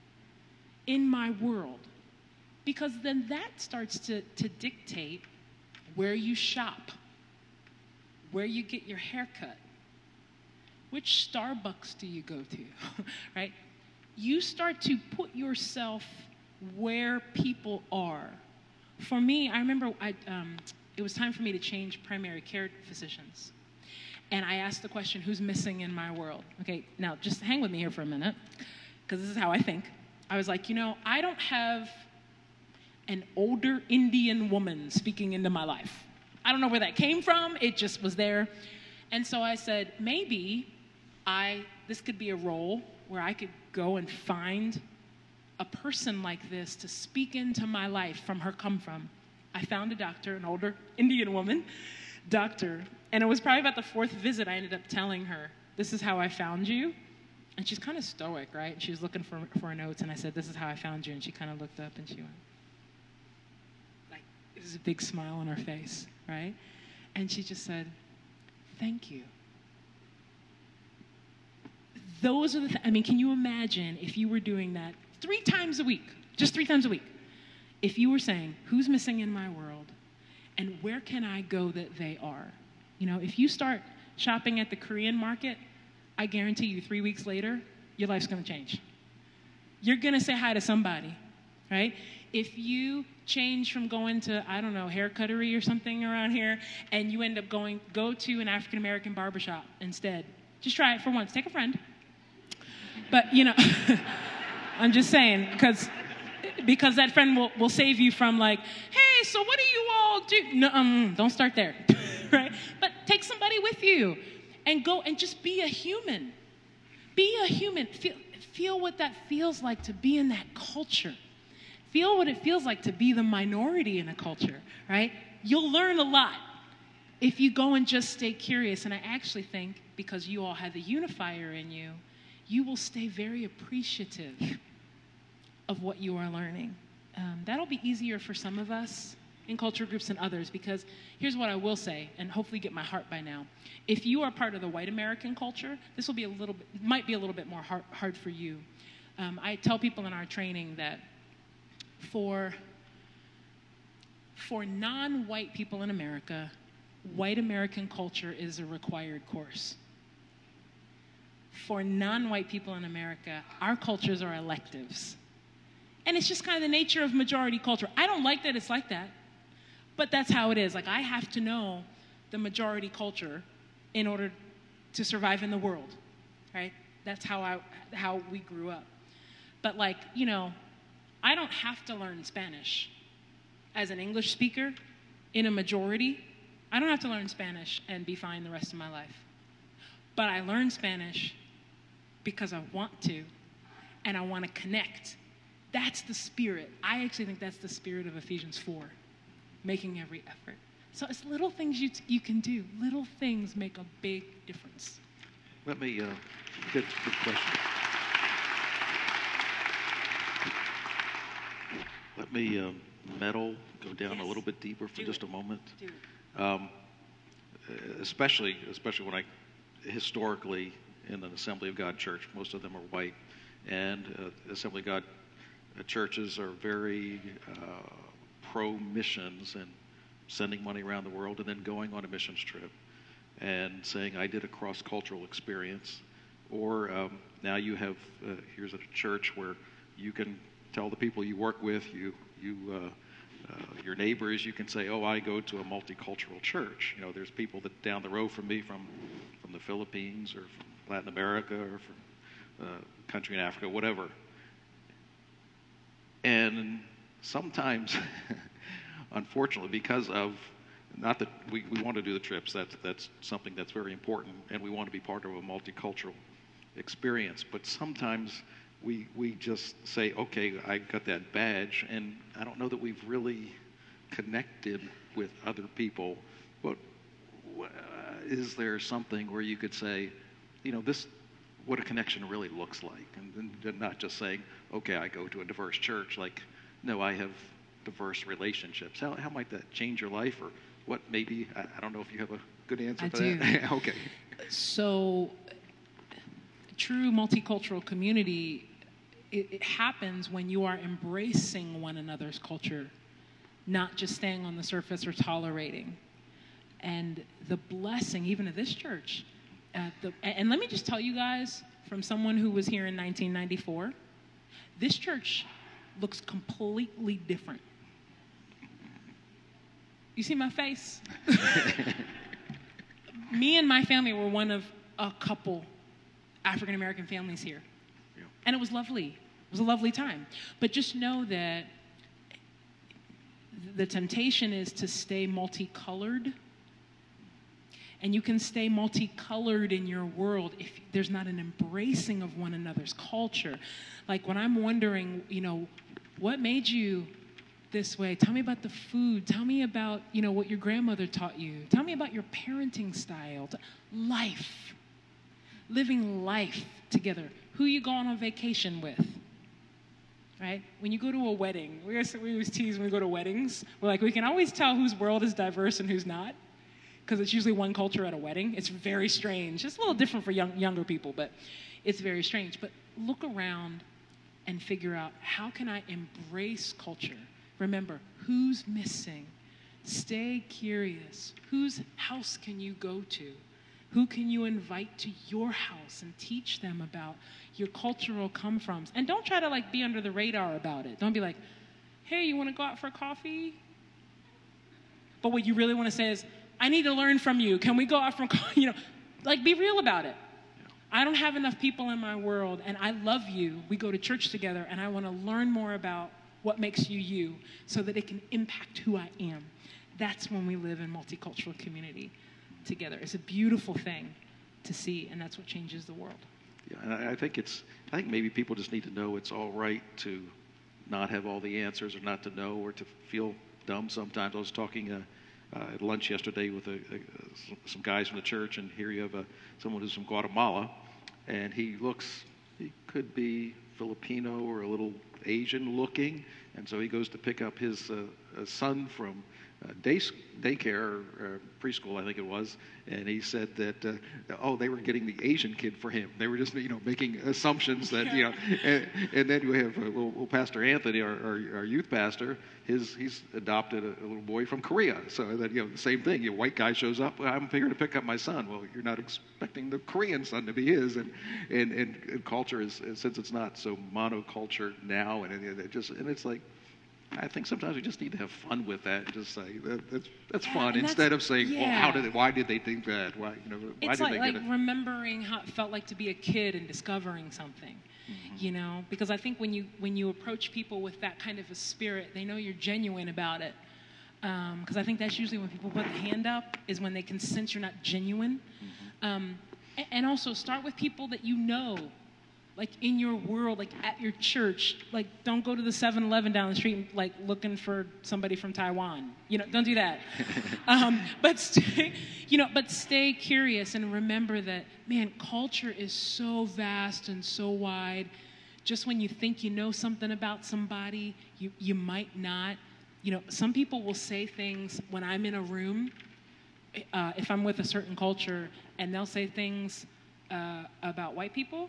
in my world? Because then that starts to, to dictate where you shop, where you get your hair cut, which Starbucks do you go to, right? You start to put yourself where people are. For me, I remember I, um, it was time for me to change primary care physicians. And I asked the question, who's missing in my world? Okay, now just hang with me here for a minute, because this is how I think. I was like, you know, I don't have an older Indian woman speaking into my life. I don't know where that came from. It just was there. And so I said, maybe I, this could be a role where I could go and find a person like this to speak into my life from her come from. I found a doctor, an older Indian woman, doctor, and it was probably about the fourth visit I ended up telling her, this is how I found you. And she's kind of stoic, right? She was looking for, for her notes, and I said, this is how I found you. And she kind of looked up and she went, like, there's a big smile on her face, right? And she just said, thank you. Those are the, th- I mean, can you imagine if you were doing that three times a week, just three times a week? If you were saying, who's missing in my world and where can I go that they are? You know, if you start shopping at the Korean market, I guarantee you three weeks later, your life's going to change. You're going to say hi to somebody, right? If you change from going to, I don't know, hair cuttery or something around here, and you end up going, go to an African-American barbershop instead. Just try it for once. Take a friend. But, you know, I'm just saying, because because that friend will, will save you from like, hey, so what do you all do? No, um, don't start there, right? But take somebody with you and go and just be a human. Be a human. Feel, feel what that feels like to be in that culture. Feel what it feels like to be the minority in a culture, right? You'll learn a lot if you go and just stay curious. And I actually think because you all have the unifier in you, you will stay very appreciative of what you are learning. Um, that'll be easier for some of us in culture groups than others, because here's what I will say, and hopefully get my heart by now. If you are part of the white American culture, this will be a little bit, might be a little bit more hard, hard for you. Um, I tell people in our training that for, for non-white people in America, white American culture is a required course. For non-white people in America, our cultures are electives. And it's just kind of the nature of majority culture. I don't like that it's like that, but that's how it is. Like, I have to know the majority culture in order to survive in the world, right? That's how I, how we grew up. But like, you know, I don't have to learn Spanish as an English speaker in a majority. I don't have to learn Spanish and be fine the rest of my life. But I learn Spanish because I want to, and I want to connect. That's the spirit. I actually think that's the spirit of Ephesians four, making every effort. So it's little things you, t- you can do. Little things make a big difference. Let me uh, get a good question. Let me um, meddle, go down yes. a little bit deeper for do just it. a moment. Do it. Um, especially, especially when I, historically, in an Assembly of God church, most of them are white, and uh, Assembly of God uh, churches are very uh, pro-missions and sending money around the world and then going on a missions trip and saying, I did a cross-cultural experience. Or um, now you have, uh, here's a church where you can tell the people you work with, you, you, uh, uh, your neighbors, you can say, oh, I go to a multicultural church. You know, there's people that down the road from me from, from the Philippines or from Latin America or from uh, country in Africa, whatever. And sometimes, unfortunately, because of, not that we, we want to do the trips, that's, that's something that's very important, and we want to be part of a multicultural experience, but sometimes we we just say, okay, I got that badge, and I don't know that we've really connected with other people. But uh, is there something where you could say, you know, this, what a connection really looks like, and, and not just saying, okay, I go to a diverse church, like, no, I have diverse relationships. How how might that change your life, or what maybe, I, I don't know if you have a good answer I for do. that. Okay. So, true multicultural community, it, it happens when you are embracing one another's culture, not just staying on the surface or tolerating. And the blessing, even of this church, uh, the, and let me just tell you guys, from someone who was here in nineteen ninety-four, this church looks completely different. You see my face? Me and my family were one of a couple African-American families here. Yeah. And it was lovely. It was a lovely time. But just know that the temptation is to stay multicolored And you can stay multicolored in your world if there's not an embracing of one another's culture. Like when I'm wondering, you know, what made you this way? Tell me about the food. Tell me about, you know, what your grandmother taught you. Tell me about your parenting style. Life. Living life together. Who you going on vacation with? Right? When you go to a wedding, we always, we always tease when we go to weddings. We're like, we can always tell whose world is diverse and who's not, because it's usually one culture at a wedding. It's very strange. It's a little different for young, younger people, but it's very strange. But look around and figure out, how can I embrace culture? Remember, who's missing? Stay curious. Whose house can you go to? Who can you invite to your house and teach them about your cultural come-froms? And don't try to like be under the radar about it. Don't be like, hey, you want to go out for coffee? But what you really want to say is, I need to learn from you. Can we go out for coffee? You know, like be real about it. I don't have enough people in my world, and I love you. We go to church together, and I want to learn more about what makes you you so that it can impact who I am. That's when we live in multicultural community together. It's a beautiful thing to see, and that's what changes the world. Yeah, and I, I think it's, I think maybe people just need to know it's all right to not have all the answers, or not to know, or to feel dumb sometimes. I was talking uh, uh, at lunch yesterday with a, a, some guys from the church, and here you have a, someone who's from Guatemala, and he looks, he could be Filipino or a little Asian looking, and so he goes to pick up his uh, uh, son from Uh, day, daycare, or uh, preschool, I think it was, and he said that, uh, oh, they were getting the Asian kid for him. They were just, you know, making assumptions that, you know, and, and then we have uh, little, little Pastor Anthony, our, our, our youth pastor. His he's adopted a, a little boy from Korea, so that, you know, the same thing. A white guy shows up, well, I'm here to pick up my son. Well, you're not expecting the Korean son to be his, and and and, and culture is, since it's not so monoculture now, and it just and it's like, I think sometimes we just need to have fun with that and just say that, that's that's yeah, fun, instead that's, of saying, yeah. well, how did it, why did they think that? Why, you know, why it's did like, they like get it? remembering how it felt like to be a kid and discovering something, mm-hmm. you know, because I think when you when you approach people with that kind of a spirit, they know you're genuine about it. Because um, I think that's usually when people put the hand up, is when they can sense you're not genuine. Mm-hmm. Um, and, and also start with people that you know. Like in your world, like at your church, like don't go to the seven eleven down the street, like looking for somebody from Taiwan. You know, don't do that. um, but stay, you know, but stay curious and remember that, man, culture is so vast and so wide. Just when you think you know something about somebody, you you might not. You know, some people will say things when I'm in a room, uh, if I'm with a certain culture, and they'll say things uh, about white people.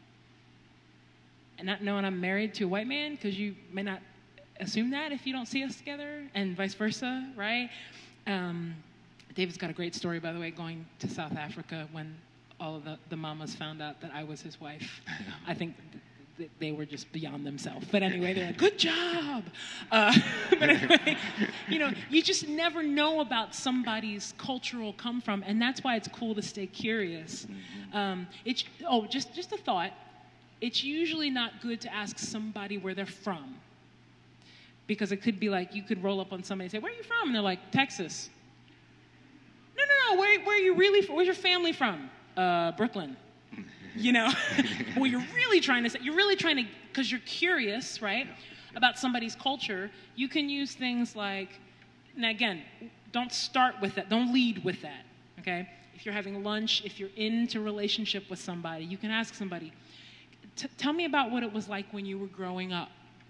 And not knowing I'm married to a white man, because you may not assume that if you don't see us together, and vice versa, right? Um, David's got a great story, by the way, going to South Africa when all of the, the mamas found out that I was his wife. I think th- they were just beyond themselves. But anyway, they're like, good job. Uh, but anyway, you know, you just never know about somebody's cultural come from, and that's why it's cool to stay curious. Um, it's, oh, just, just a thought. It's usually not good to ask somebody where they're from, because it could be like you could roll up on somebody and say, where are you from? And they're like, Texas. No, no, no, where, where are you really from? Where's your family from? Uh, Brooklyn. You know? Well, you're really trying to say, you're really trying to, because you're curious, right, about somebody's culture, you can use things like, now again, don't start with that. Don't lead with that, okay? If you're having lunch, if you're into relationship with somebody, you can ask somebody, T- tell me about what it was like when you were growing up.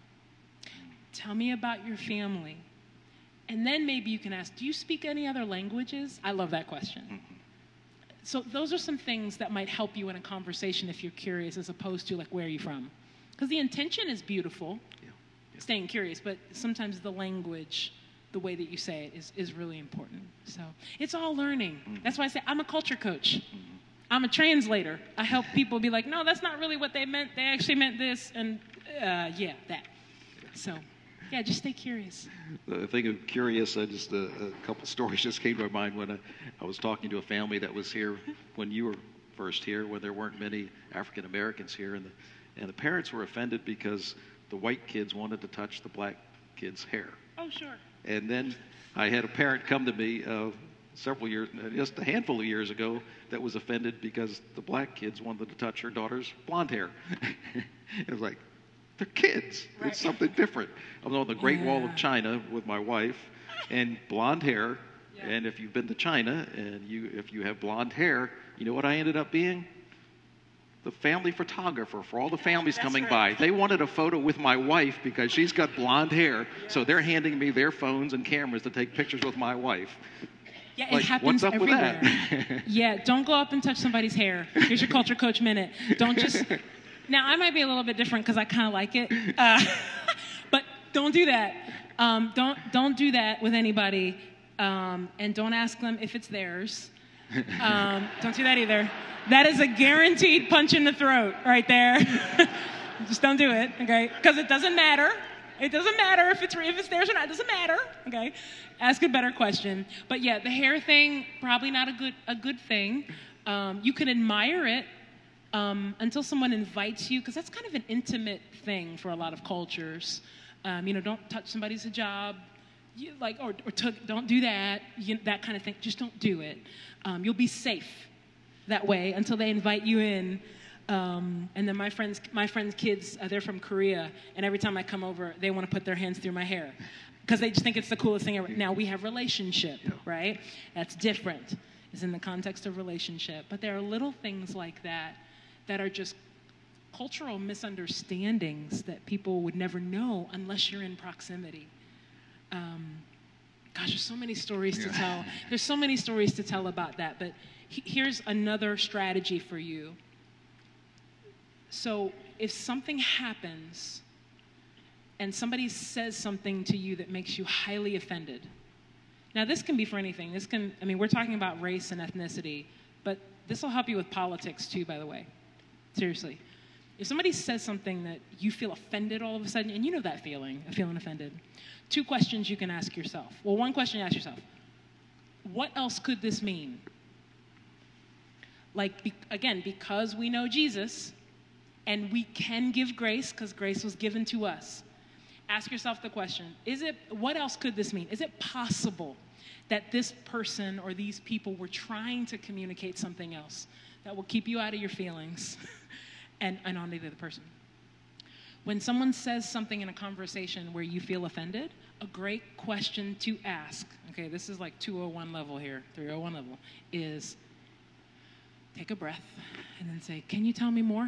Tell me about your family. And then maybe you can ask, do you speak any other languages? I love that question. Mm-hmm. So those are some things that might help you in a conversation if you're curious, as opposed to like, where are you from? Because the intention is beautiful, yeah. Yeah. Staying curious, but sometimes the language, the way that you say it is, is really important. So it's all learning. Mm-hmm. That's why I say I'm a culture coach. Mm-hmm. I'm a translator. I help people be like, no, that's not really what they meant. They actually meant this, and uh, yeah, that. So, yeah, just stay curious. The thing of curious, I just uh, a couple stories just came to my mind when I, I was talking to a family that was here when you were first here, when there weren't many African Americans here, and the and the parents were offended because the white kids wanted to touch the black kids' hair. Oh, sure. And then I had a parent come to me. Uh, several years, just a handful of years ago, that was offended because the black kids wanted to touch her daughter's blonde hair. It was like, they're kids. Right. It's something different. I was on the Great yeah. Wall of China with my wife, and blonde hair. Yeah. And if you've been to China and you, if you have blonde hair, you know what I ended up being? The family photographer for all the families That's coming right. by. They wanted a photo with my wife because she's got blonde hair, yes. so they're handing me their phones and cameras to take pictures with my wife. Yeah, like, it happens what's up everywhere. With that? Yeah, don't go up and touch somebody's hair. Here's your Culture Coach Minute. Don't just... Now, I might be a little bit different because I kind of like it, uh, but don't do that. Um, don't don't do that with anybody, um, and don't ask them if it's theirs. Um, don't do that either. That is a guaranteed punch in the throat right there. Just don't do it, okay? Because it doesn't matter. It doesn't matter if it's if it's theirs or not. It doesn't matter, okay? Ask a better question. But yeah, the hair thing, probably not a good a good thing. Um, you can admire it. Um, until someone invites you, because that's kind of an intimate thing for a lot of cultures. Um, you know, don't touch somebody's hijab, you, like, or, or t- don't do that, you, that kind of thing. Just don't do it. Um, you'll be safe that way until they invite you in. Um, and then my friends, my friends' kids, uh, they're from Korea, and every time I come over, they want to put their hands through my hair because they just think it's the coolest thing ever. Now we have relationship, right? That's different. It's in the context of relationship, but there are little things like that. that are just cultural misunderstandings that people would never know unless you're in proximity. Um, gosh, there's so many stories to tell. There's so many stories to tell about that, but he, here's another strategy for you. So if something happens and somebody says something to you that makes you highly offended, now this can be for anything. This can, I mean, we're talking about race and ethnicity, but this will help you with politics too, by the way. Seriously. If somebody says something that you feel offended all of a sudden, and you know that feeling, of feeling offended, two questions you can ask yourself. Well, one question you ask yourself, what else could this mean? Like, be, again, because we know Jesus, and we can give grace, because grace was given to us, ask yourself the question, is it, what else could this mean? Is it possible that this person or these people were trying to communicate something else that will keep you out of your feelings and, and onto the other person? When someone says something in a conversation where you feel offended, a great question to ask, okay, this is like two oh one level here, three oh one level, is take a breath and then say, can you tell me more?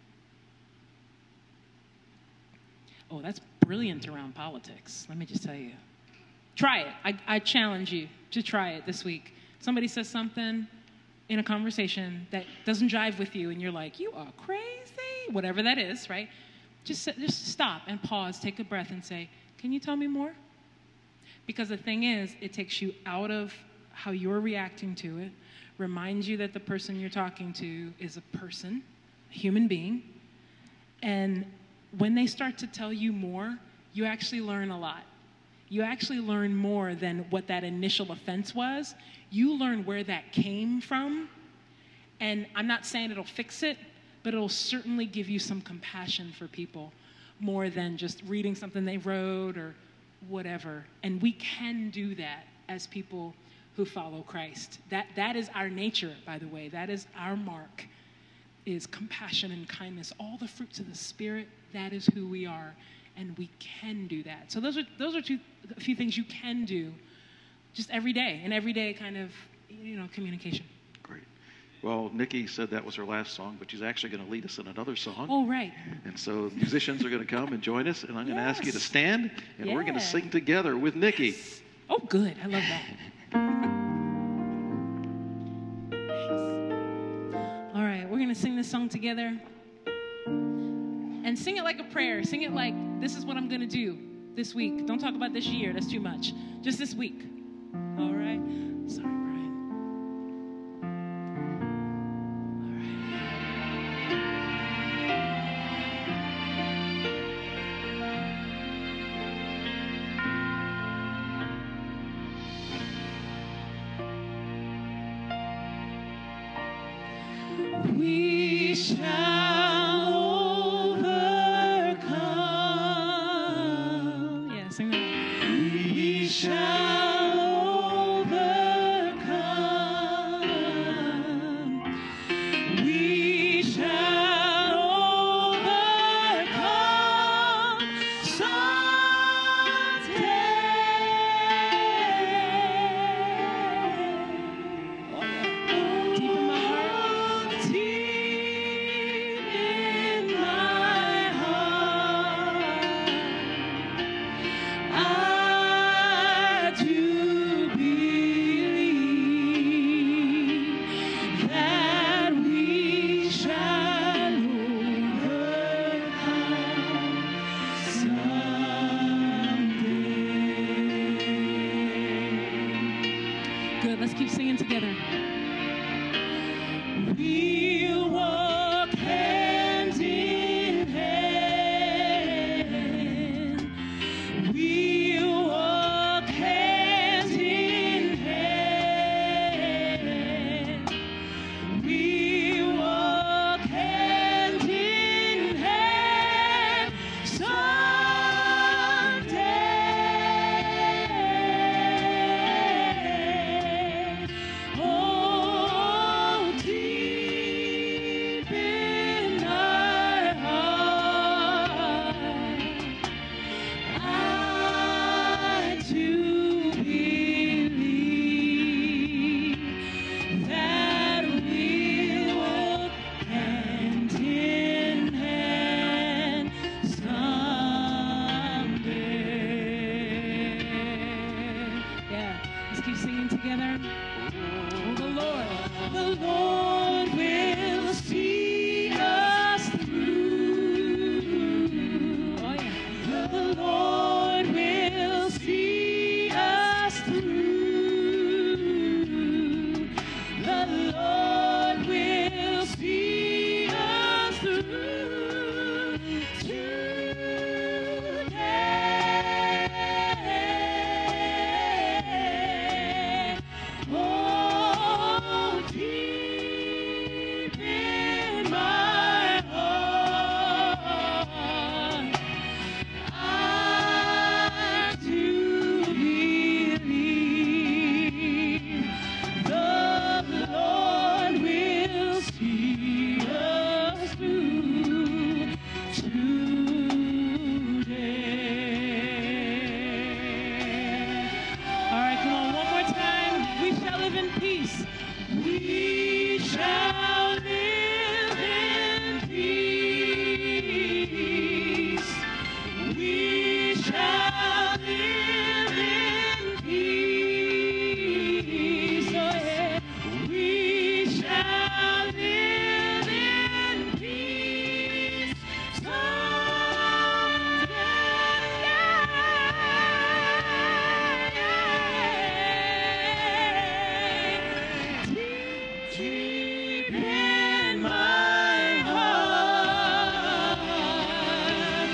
Oh, that's brilliant around politics. Let me just tell you. Try it. I, I challenge you to try it this week. Somebody says something in a conversation that doesn't jive with you, and you're like, you are crazy, whatever that is, right? Just, just stop and pause, take a breath, and say, can you tell me more? Because the thing is, it takes you out of how you're reacting to it, reminds you that the person you're talking to is a person, a human being, and when they start to tell you more, you actually learn a lot. You actually learn more than what that initial offense was. You learn where that came from. And I'm not saying it'll fix it, but it'll certainly give you some compassion for people more than just reading something they wrote or whatever. And we can do that as people who follow Christ. That, that is our nature, by the way. That is our mark, is compassion and kindness. All the fruits of the Spirit, that is who we are. And we can do that. So those are those are two a few things you can do just every day, an everyday kind of, you know, communication. Great. Well, Nikki said that was her last song, but she's actually going to lead us in another song. Oh, right. And so musicians are going to come and join us, and I'm going to yes. ask you to stand, and yeah. we're going to sing together with Nikki. Yes. Oh, good. I love that. Nice. All right, we're going to sing this song together. And sing it like a prayer. Sing it like, this is what I'm going to do this week. Don't talk about this year. That's too much. Just this week. All right? Sorry, Brian. All right. We shall overcome. Yeah, sing that. We shall overcome. keep singing together. We'll walk hand in hand. We'll walk hand in hand. We'll walk hand in hand someday. Oh, deep in my heart, I do believe that we'll walk hand in hand someday. Yeah, let's keep singing together. Oh, the Lord, the Lord will see us through. Oh, yeah. The Lord will see us through. The Lord will see us through today. Oh, deep in my heart, I do believe the Lord will see us through today. All right, come on, one more time. We shall live in peace. We shall live in peace. We shall live in peace. Oh, yeah. We shall live in peace someday. Deep in my heart,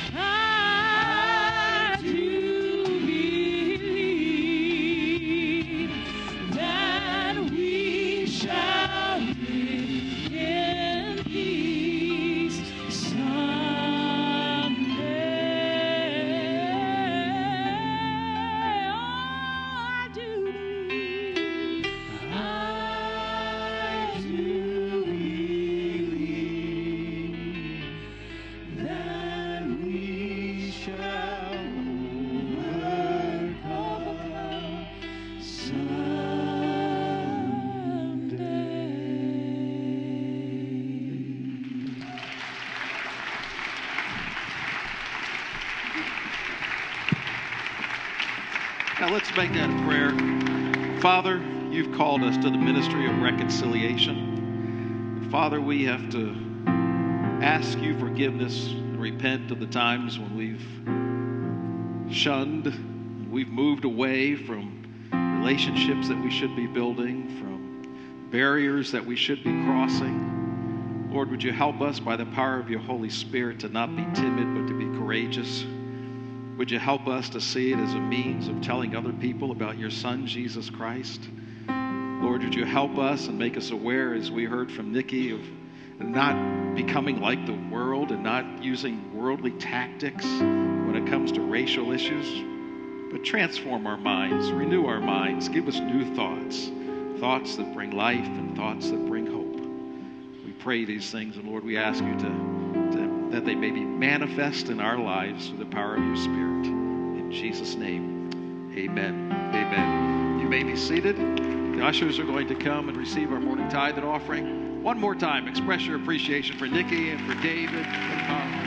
I do believe that we shall live in peace someday. Oh, I do believe. I do believe that we shall overcome someday. Now let's make that a prayer. Father, you've called us to the ministry of reconciliation. Father, we have to ask you forgiveness and repent of the times when we've shunned, we've moved away from relationships that we should be building, from barriers that we should be crossing. Lord, would you help us by the power of your Holy Spirit to not be timid, but to be courageous? Would you help us to see it as a means of telling other people about your Son, Jesus Christ? Lord, would you help us and make us aware, as we heard from Nikki, of not becoming like the world and not using worldly tactics when it comes to racial issues, but transform our minds, renew our minds, give us new thoughts, thoughts that bring life and thoughts that bring hope. We pray these things, and Lord, we ask you to, to that they may be manifest in our lives through the power of your Spirit. In Jesus' name, amen. Amen. You may be seated. The ushers are going to come and receive our morning tithe and offering. One more time, express your appreciation for Nikki and for David and Carl.